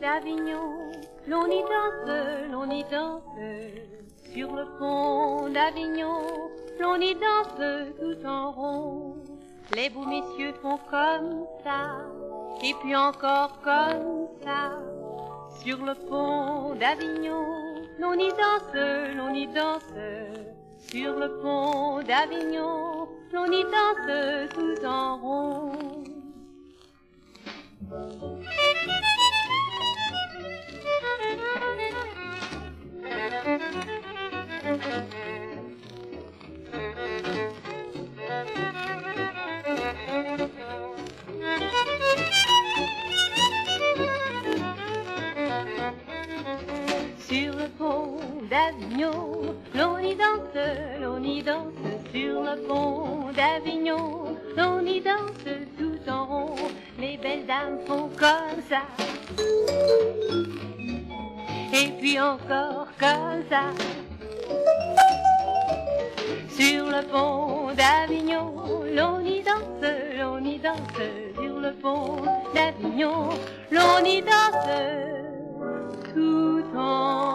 d'Avignon, l'on y danse, sur le pont d'Avignon, l'on y danse tout en rond. Les beaux messieurs font comme ça, et puis encore comme ça, sur le pont d'Avignon, l'on y danse, sur le pont d'Avignon, l'on y danse tout en rond. Sur le pont d'Avignon, l'on y danse, sur le pont d'Avignon, l'on y danse tout en rond. Les belles dames font comme ça, et puis encore comme ça. Sur le pont d'Avignon, l'on y danse, sur le pont d'Avignon, l'on y danse tout en